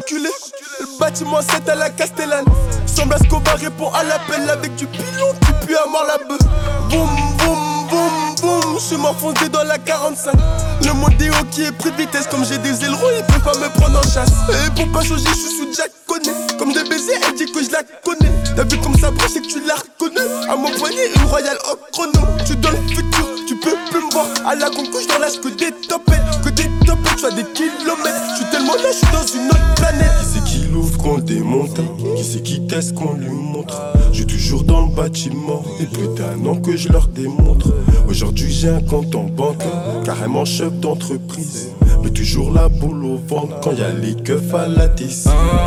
enculé. Le bâtiment 7 à la Castellane. Semble à ce qu'on va répondre à l'appel avec du pilon. Tu pues à mort la bœuf. Boum, boum, boum, boum. Je m'enfoncé dans la 45. Le modéo qui est pris de vitesse. Comme j'ai des ailerons, il peut pas me prendre en chasse. Et pour pas changer, je suis sous Jack Conné. Comme des baisers, elle dit que je la connais. T'as vu comme ça broche et que tu la reconnais. À mon poignet, une royale au chrono. Tu dans le futur, tu peux plus me voir. À la concouche dans l'âge que des topettes. Que des topettes, tu as des kilomètres. Je suis tellement là, je suis dans une autre planète. Qui c'est qui l'ouvre qu'on démonte? Qui c'est qui qu'est-ce qu'on lui montre? Je suis toujours dans le bâtiment. Et plus d'un an que je leur démontre. Aujourd'hui j'ai un compte en banque, carrément chef d'entreprise. Mais toujours la boule au ventre quand y'a les keufs à la tisse.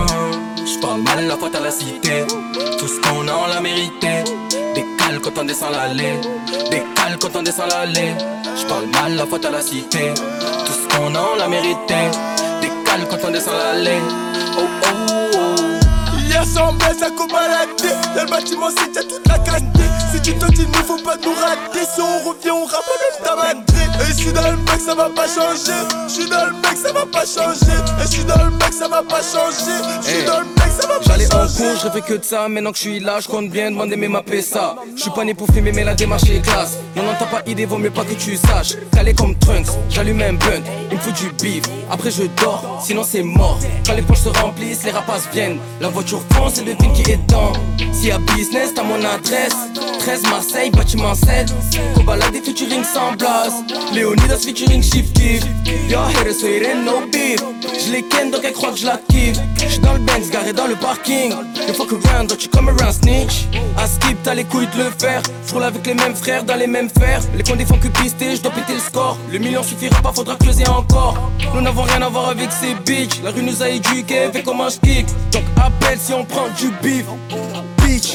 J'parle mal, la faute à la cité. Tout ce qu'on a on l'a mérité. Décale quand on descend l'allée. Décale quand on descend l'allée. J'parle mal, la faute à la cité. Tout ce qu'on a on l'a mérité. Décale quand on descend l'allée. Oh oh oh. Hier sans baisse à co-balader. Dans le bâtiment c'est y'a toute la quantité. Si tu te dis il faut pas nous rater. Si on revient on rappe même ta madré. Et je suis dans le mec ça va pas changer. Je suis dans le mec ça va pas changer. Et je suis dans le mec ça va pas changer. Je suis dans le mec ça va pas changer. J'allais en cours, je rêvais que de ça. Maintenant que je suis là, je compte bien demander mes mappés ça. Je suis pas né pour filmer mais la démarche est classe. Non non t'as pas idée, vaut mieux pas que tu saches. Calé comme Trunks, j'allume un blunt. Il me faut du beef, après je dors, sinon c'est mort. Quand les poches se remplissent, les rapaces viennent. La voiture fonce et devine qui est dedans. S'il y a business, t'as mon adresse. 13 Marseille, bâtiment 7. Cobalade featuring sans blase. Léonidas featuring Shifty. Yo, here so it ain't no beef. J'les ken donc elle croit que j'la kiffe. J'suis dans le Benz, garé dans le parking. You fuck around, don't you come around snitch. À skip, t'as les couilles de le faire. J'roule avec les mêmes frères dans les mêmes fers. Les condés font que pister, j'dois péter le score. Le million suffira pas, faudra creuser encore. Nous n'avons rien à voir avec ces bitches. La rue nous a éduqués, fait comment j'kick. Donc appelle si on prend du beef. Bitch.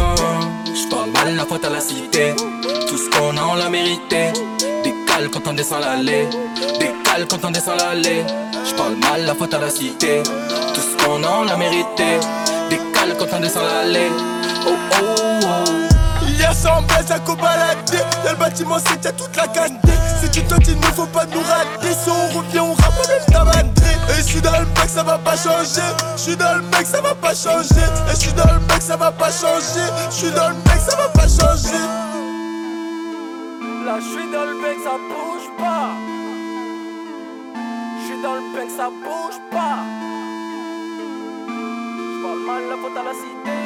J'parle mal, la faute à la cité. Tout ce qu'on a on l'a mérité. Décale quand on descend l'allée. Décale quand on descend l'allée. J'parle mal, la faute à la cité. Tout ce qu'on a on l'a mérité. Décale quand on descend l'allée. Oh oh oh. Hier sans baisse à co-balader. Dans le bâtiment c'est y'a toute la quantité. Si tu te dis il faut pas nous rater. Si on revient on rappe même ta madré. Et je suis dans le mec ça va pas changer. Je suis dans le mec ça va pas changer. Et je suis dans le mec ça va pas changer. Je suis dans le mec ça va pas changer. Là je suis dans le bec ça bouge pas. Je suis dans le bec ça bouge pas. J'parle mal, la faute à la cité.